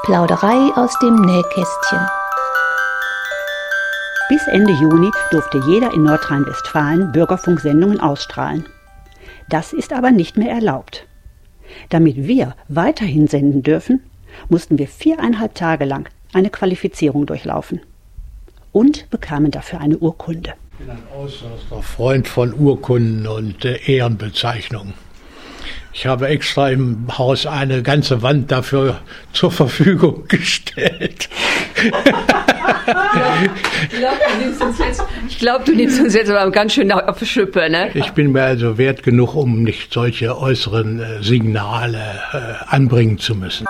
Plauderei aus dem Nähkästchen. Bis Ende Juni durfte jeder in Nordrhein-Westfalen Bürgerfunksendungen ausstrahlen. Das ist aber nicht mehr erlaubt. Damit wir weiterhin senden dürfen, mussten wir 4,5 Tage lang eine Qualifizierung durchlaufen und bekamen dafür eine Urkunde. Ich bin ein äußerster Freund von Urkunden und Ehrenbezeichnungen. Ich habe extra im Haus eine ganze Wand dafür zur Verfügung gestellt. Ich glaube, du nimmst uns jetzt aber ganz schön auf die Schippe, ne? Ich bin mir also wert genug, um nicht solche äußeren Signale anbringen zu müssen.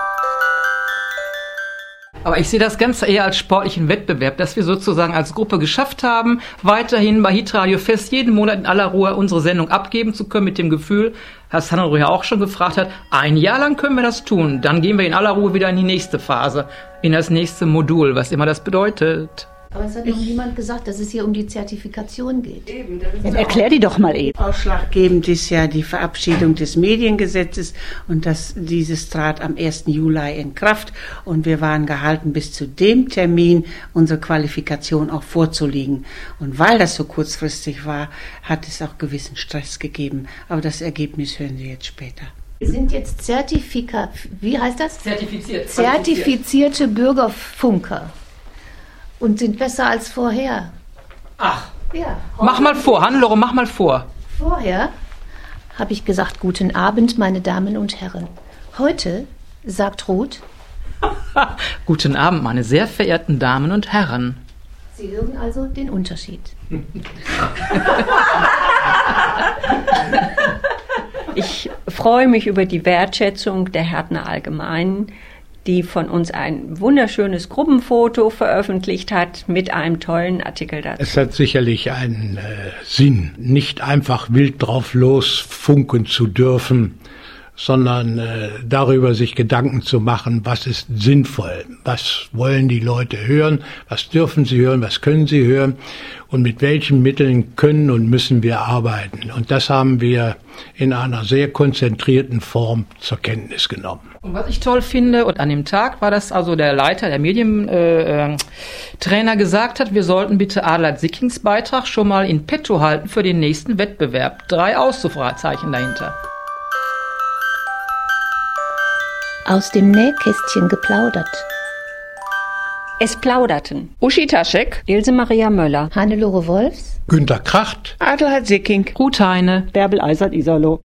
Aber ich sehe das Ganze eher als sportlichen Wettbewerb, dass wir sozusagen als Gruppe geschafft haben, weiterhin bei Hitradio Fest jeden Monat in aller Ruhe unsere Sendung abgeben zu können mit dem Gefühl, was Hannah ja auch schon gefragt hat, ein Jahr lang können wir das tun, dann gehen wir in aller Ruhe wieder in die nächste Phase, in das nächste Modul, was immer das bedeutet. Aber es hat noch niemand gesagt, dass es hier um die Zertifikation geht. Dann erklär die doch mal eben. Ausschlaggebend ist ja die Verabschiedung des Mediengesetzes und dieses trat am 1. Juli in Kraft und wir waren gehalten, bis zu dem Termin unsere Qualifikation auch vorzulegen. Und weil das so kurzfristig war, hat es auch gewissen Stress gegeben. Aber das Ergebnis hören Sie jetzt später. Wir sind jetzt wie heißt das? Zertifizierte Bürgerfunker. Und sind besser als vorher. Ach, ja. Mach mal vor, Hannelore, mach mal vor. Vorher habe ich gesagt, guten Abend, meine Damen und Herren. Heute sagt Ruth, Guten Abend, meine sehr verehrten Damen und Herren. Sie hören also den Unterschied. Ich freue mich über die Wertschätzung der Härtner Allgemeinen, die von uns ein wunderschönes Gruppenfoto veröffentlicht hat mit einem tollen Artikel dazu. Es hat sicherlich einen Sinn, nicht einfach wild drauf los funken zu dürfen, sondern darüber sich Gedanken zu machen, was ist sinnvoll, was wollen die Leute hören, was dürfen sie hören, was können sie hören und mit welchen Mitteln können und müssen wir arbeiten. Und das haben wir in einer sehr konzentrierten Form zur Kenntnis genommen. Und was ich toll finde, und an dem Tag war das also der Leiter, der Medientrainer gesagt hat, wir sollten bitte Adelheid Sickings Beitrag schon mal in petto halten für den nächsten Wettbewerb. 3 Auszufragezeichen dahinter. Aus dem Nähkästchen geplaudert. Es plauderten Uschi Taschek, Ilse Maria Möller, Hannelore Wolfs, Günter Kracht, Adelheid Sicking, Ruth Heine, Bärbel Eisert-Iserloh.